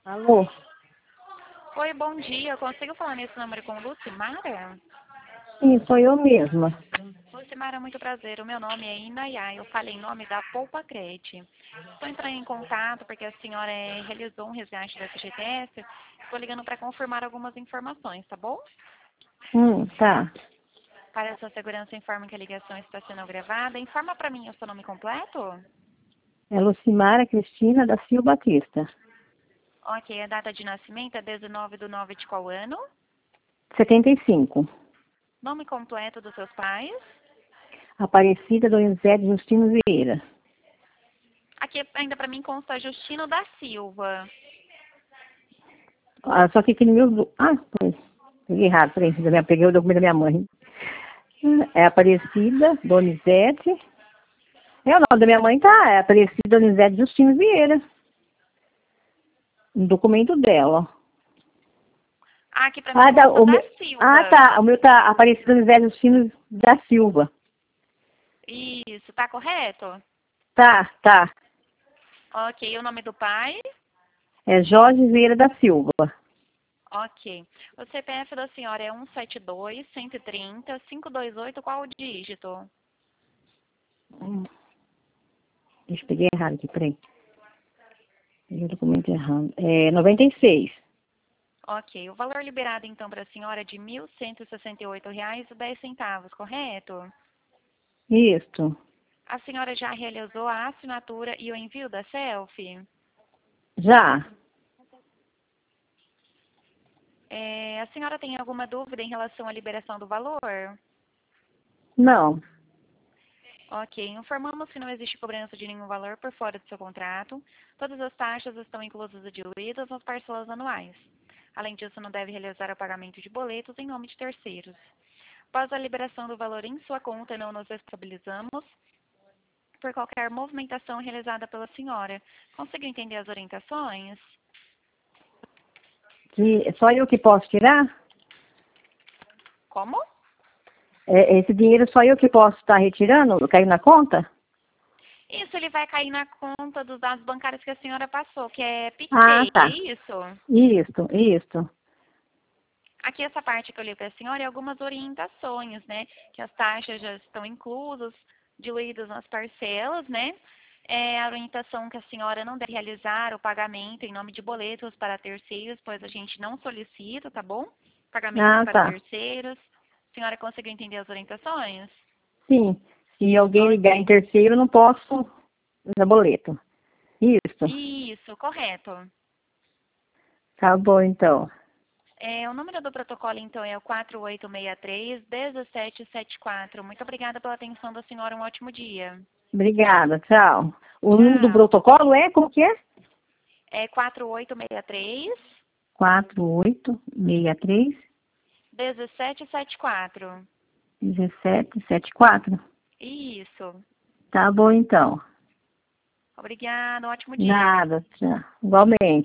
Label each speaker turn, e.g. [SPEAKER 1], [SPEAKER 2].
[SPEAKER 1] Alô?
[SPEAKER 2] Oi, bom dia. Eu consigo falar nesse número com Lucimara?
[SPEAKER 1] Sim, sou eu mesma.
[SPEAKER 2] Lucimara, muito prazer. O meu nome é Inayá. Eu falei em nome da Poupa Crete. Estou entrando em contato porque a senhora realizou um resgate da FGTS. Estou ligando para confirmar algumas informações, tá bom?
[SPEAKER 1] Tá.
[SPEAKER 2] Para a sua segurança, informe que a ligação está sendo gravada. Informa para mim o seu nome completo?
[SPEAKER 1] É Lucimara Cristina da Silva Batista.
[SPEAKER 2] Ok, a data de nascimento é 19/9 de qual ano?
[SPEAKER 1] 75.
[SPEAKER 2] Nome completo dos seus pais?
[SPEAKER 1] Aparecida Donizete Justino Vieira.
[SPEAKER 2] Aqui ainda para mim consta Justino da Silva.
[SPEAKER 1] Ah, só que aqui no meu... pois. Peguei errado, peraí. Peguei o documento da minha mãe. É Aparecida Donizete. É o nome da minha mãe, tá? É Aparecida Donizete Justino Vieira. No documento dela.
[SPEAKER 2] Aqui para mim
[SPEAKER 1] Tá.
[SPEAKER 2] consta da Silva.
[SPEAKER 1] Tá. O meu tá Aparecida Donizete Justino da Silva.
[SPEAKER 2] Isso, tá correto?
[SPEAKER 1] Tá.
[SPEAKER 2] Ok, o nome do pai?
[SPEAKER 1] É Jorge Vieira da Silva.
[SPEAKER 2] Ok. O CPF da senhora é 172-130-528, qual o dígito?
[SPEAKER 1] Deixa eu peguei errado aqui, peraí. Peguei o documento errado. É 96.
[SPEAKER 2] Ok, o valor liberado então para a senhora é de R$ 1.168,10, correto?
[SPEAKER 1] Isso.
[SPEAKER 2] A senhora já realizou a assinatura e o envio da selfie?
[SPEAKER 1] Já.
[SPEAKER 2] A senhora tem alguma dúvida em relação à liberação do valor?
[SPEAKER 1] Não.
[SPEAKER 2] Ok, informamos que não existe cobrança de nenhum valor por fora do seu contrato. Todas as taxas estão inclusas e diluídas nas parcelas anuais. Além disso, não deve realizar o pagamento de boletos em nome de terceiros. Após a liberação do valor em sua conta, não nos responsabilizamos por qualquer movimentação realizada pela senhora. Conseguiu entender as orientações?
[SPEAKER 1] Que só eu que posso tirar?
[SPEAKER 2] Como?
[SPEAKER 1] Esse dinheiro só eu que posso estar retirando? Caiu na conta?
[SPEAKER 2] Isso, ele vai cair na conta dos dados bancários que a senhora passou, que é
[SPEAKER 1] Ah,
[SPEAKER 2] PicPay, é
[SPEAKER 1] tá.
[SPEAKER 2] isso?
[SPEAKER 1] Isso.
[SPEAKER 2] Aqui essa parte que eu li para a senhora é algumas orientações, né? Que as taxas já estão inclusas, diluídas nas parcelas, né? A orientação que a senhora não deve realizar o pagamento em nome de boletos para terceiros, pois a gente não solicita, tá bom? Pagamentos
[SPEAKER 1] Ah,
[SPEAKER 2] para
[SPEAKER 1] tá.
[SPEAKER 2] terceiros. A senhora conseguiu entender as orientações?
[SPEAKER 1] Sim. Se alguém ligar em
[SPEAKER 2] Ok.
[SPEAKER 1] terceiro, eu não posso usar boleto. Isso.
[SPEAKER 2] Isso, correto.
[SPEAKER 1] Tá bom, então.
[SPEAKER 2] O número do protocolo, então, é o 4863-1774. Muito obrigada pela atenção da senhora. Um ótimo dia.
[SPEAKER 1] Obrigada. Tchau. O número do
[SPEAKER 2] Tchau.
[SPEAKER 1] protocolo é? Como que é?
[SPEAKER 2] É 4863
[SPEAKER 1] 4863
[SPEAKER 2] 1774.
[SPEAKER 1] 1774.
[SPEAKER 2] Isso.
[SPEAKER 1] Tá bom, então.
[SPEAKER 2] Obrigada, um ótimo dia.
[SPEAKER 1] Nada, tchau. Igualmente.